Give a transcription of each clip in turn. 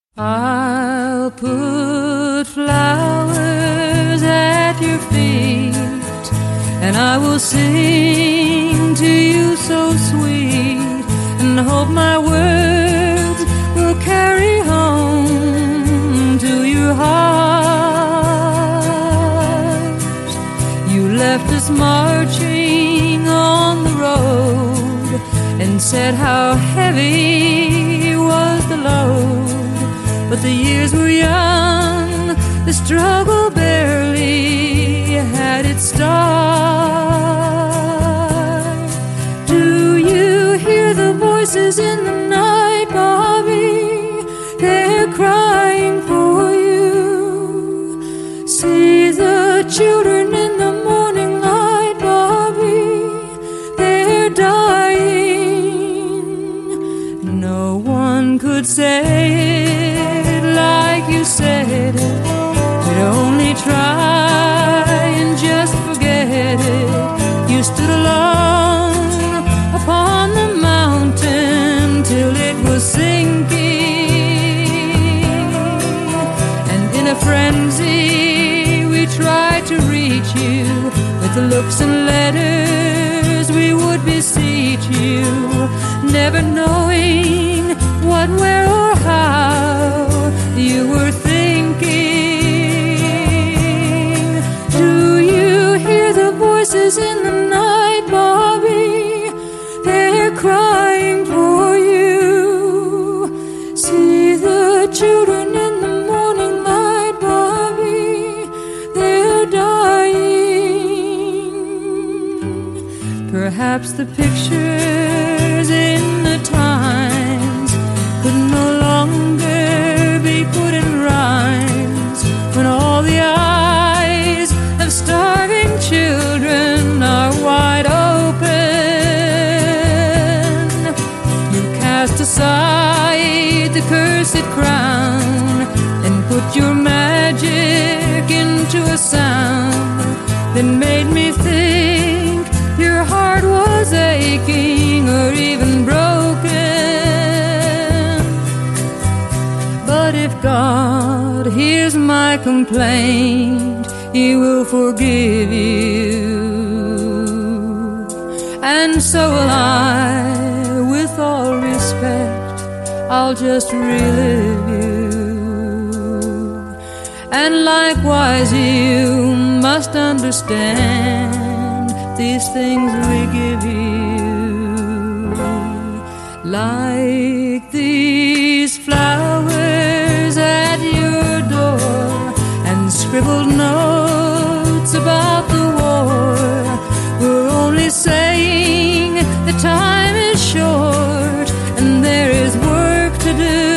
I'll put flowers at your feet, and I will sing to you so sweet, and hope my words will carry home to your heart. You left us marching on the road and said how heavy was the load. But the years were young, the struggle barely had its start. Do you hear the voices in the night, Bobby? They're crying for you. See the children in the morning light, Bobby? They're dying. No one could say like you said it, could only try and just forget it. You stood alone upon the mountain till it was sinking, and in a frenzy we tried to reach you with the looks and letters we would beseech you, never knowing what, where, or how you were thinking. Do you hear the voices in the night, Bobby? They're crying for you. See the children in the morning light, Bobby? They're dying. Perhaps the pictures in the Times could no longer be put in rhymes when all the eyes of starving children are wide open. You cast aside the cursed crown and put your magic into a sound that made me think your heart was aching or even broken. But if God hears my complaint, He will forgive you, and so will I. With all respect, I'll just relive you, and likewise you must understand these things we give you, like these flowers at your door and scribbled notes about the war. We're only saying the time is short and there is work to do,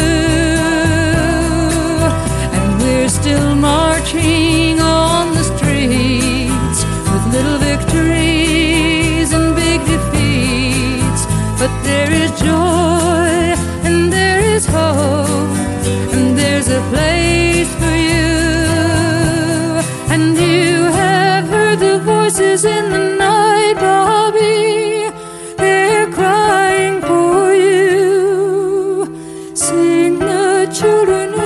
and we're still marching on the streets with little victories and big defeats. But there is joy and there is hope, and there's a place for you. And you have heard the voices in the night, Bobby? They're crying for you. Sing the children